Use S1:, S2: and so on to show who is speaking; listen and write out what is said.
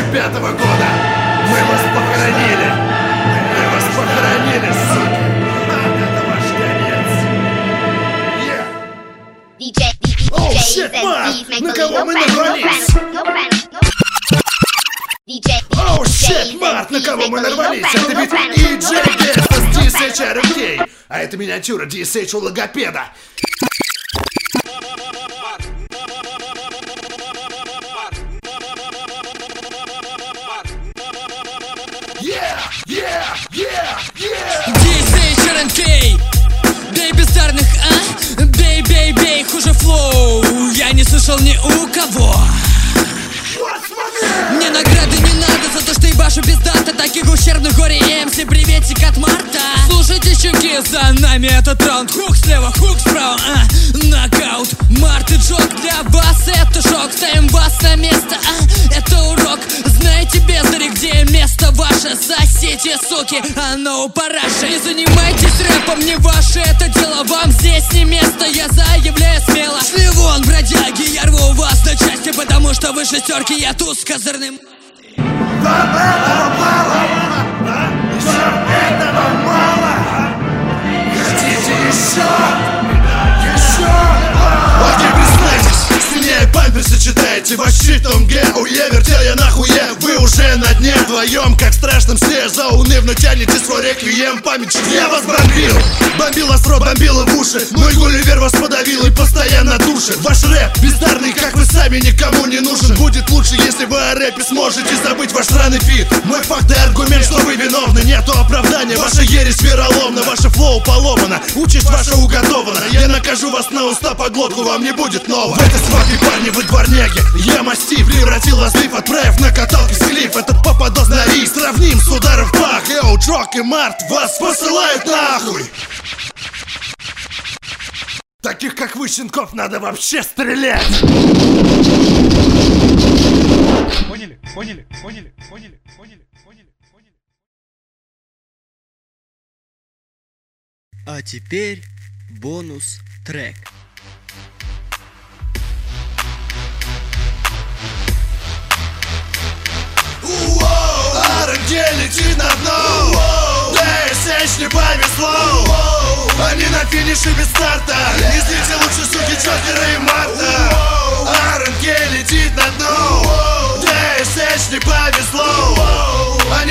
S1: 2005 года. Мы вас похоронили. Мы вас похоронили, суки. Это ваш конец. Оу, щит, Март! На кого мы нарвались? Оу, щит, Март! На кого мы нарвались? Это ведь EJ Gesta с DSH RFK. А это миниатюра DSH у логопеда.
S2: DSH RFK. Бей бездарных, а? Бей, бей, бей, хуже флоу. Я не слышал ни у кого. Мне награды не надо за то, что ебашу без дата таких ущербных горе МС. Приветик от Марта. Слушайте, щенки, за нами этот раунд. Хук слева, хук справа, нокаут. Март и Джок, для вас это шок. Ставим вас на место, это урок. Знаете, бездари, где место ваше? Соседи, суки, оно у параши. Не занимайтесь рэпом, не ваше это дело. Вам здесь не место, я заявляю смело. Шли вон, бродяги, я рву вас на части, потому что вы шестерки, я туз с козырным.
S1: Вам этого мало? Еще этого мало? Хотите еще? Еще? Окей, признайтесь, сильнее памперсы читаете. Ваш щит в МГУЕ, вертел я нахуе. Вы уже на дне вдвоем, как в страшном сне. Заунывно тянете свой реквием. Память, я вас бомбил. Бомбил вас рот, бомбил в уши. Мой Гулливер вас подавил и постоянно душит. Ваш рэп бездарный, как вы сами, никому не нужен. Будет лучше, если вы о рэпе сможете забыть ваш сраный фит. Мой факт и аргумент, что вы виновны. Нету оправдания, ваша ересь вероломна. Ваше флоу поломано, участь ваша уготована. Я накажу вас на уста по глотку, вам не будет нового. В этой свадьбе, парни, вы дворняги. Я мастив, превратил вас в лиф, отправив на каталке склиф. Этот попадос на рис, сравним с ударом в пах. Йоу, Джок и Март вас посылают нахуй. Таких, как вы, щенков, надо вообще стрелять.
S3: Поняли, поняли, поняли, поняли, поняли, поняли, поняли.
S4: А теперь бонус трек.
S1: RFK летит на дно. DSH не повезло. Они на финише без старта. Не злите лучше, суки, Джокера и Марта. RFK летит на дно. DSH не повезло. Они